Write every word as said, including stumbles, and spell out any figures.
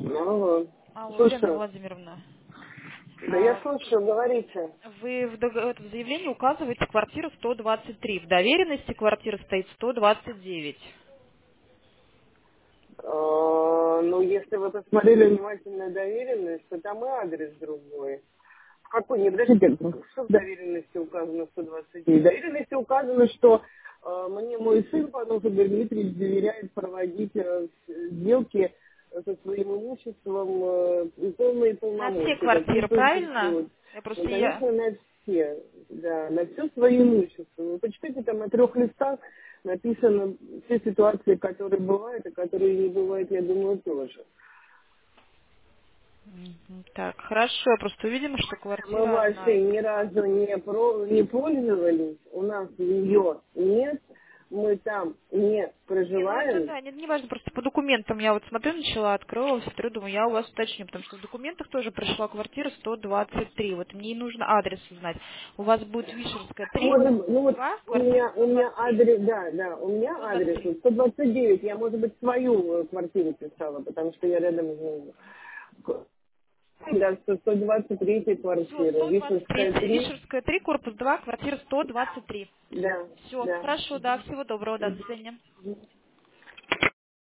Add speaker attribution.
Speaker 1: Алло.
Speaker 2: Алло, Елена
Speaker 1: Слушаю.
Speaker 2: Владимировна.
Speaker 1: Да я
Speaker 2: А,
Speaker 1: слушаю, говорите.
Speaker 2: Вы в, дог- это, в заявлении указываете квартиру сто двадцать три. В доверенности квартира стоит сто двадцать девять.
Speaker 1: А, ну, если вы посмотрели внимательно доверенность, то там и адрес другой. В какой? Не, подождите, что в доверенности указано сто двадцать девять? В доверенности указано, что э, мне мой сын, Панов Игорь Дмитриевич, доверяет проводить э, сделки со своим имуществом э, и полные
Speaker 2: На все
Speaker 1: полномочия, какие
Speaker 2: квартиры, правильно?
Speaker 1: существуют.
Speaker 2: Я
Speaker 1: Ну,
Speaker 2: просто я...
Speaker 1: конечно, на все, да, на все свое имущество. Вы почитайте, там на трех листах написано все ситуации, которые бывают, и которые не бывают, я думаю, тоже.
Speaker 2: Мгм. Так, хорошо, просто видимо, что
Speaker 1: Мы
Speaker 2: квартира одна
Speaker 1: вообще
Speaker 2: из...
Speaker 1: ни разу не, про, не пользовались, у нас ее нет, мы там не
Speaker 2: Не, ну это
Speaker 1: проживаем.
Speaker 2: да, не, не важно, просто по документам я вот смотрю, начала, открыла, смотрю, думаю, я у вас уточню, потому что в документах тоже пришла квартира сто двадцать три, вот мне и нужно адрес узнать. У вас будет Вишерская три,
Speaker 1: Может,
Speaker 2: корпус
Speaker 1: ну вот
Speaker 2: два,
Speaker 1: у
Speaker 2: квартира
Speaker 1: меня, у
Speaker 2: сто
Speaker 1: меня
Speaker 2: двадцать три.
Speaker 1: адрес, да, да, у меня
Speaker 2: сто двадцать
Speaker 1: адрес
Speaker 2: три.
Speaker 1: вот сто двадцать девять, я, может быть, свою э, квартиру писала, потому что я рядом живу. Да, сто двадцать третья
Speaker 2: Все,
Speaker 1: квартира,
Speaker 2: сто двадцать три,
Speaker 1: Вишенская три,
Speaker 2: Вишерская три, корпус два, квартира сто двадцать три.
Speaker 1: да,
Speaker 2: Все,
Speaker 1: да.
Speaker 2: хорошо, да, всего доброго, да, до свидания.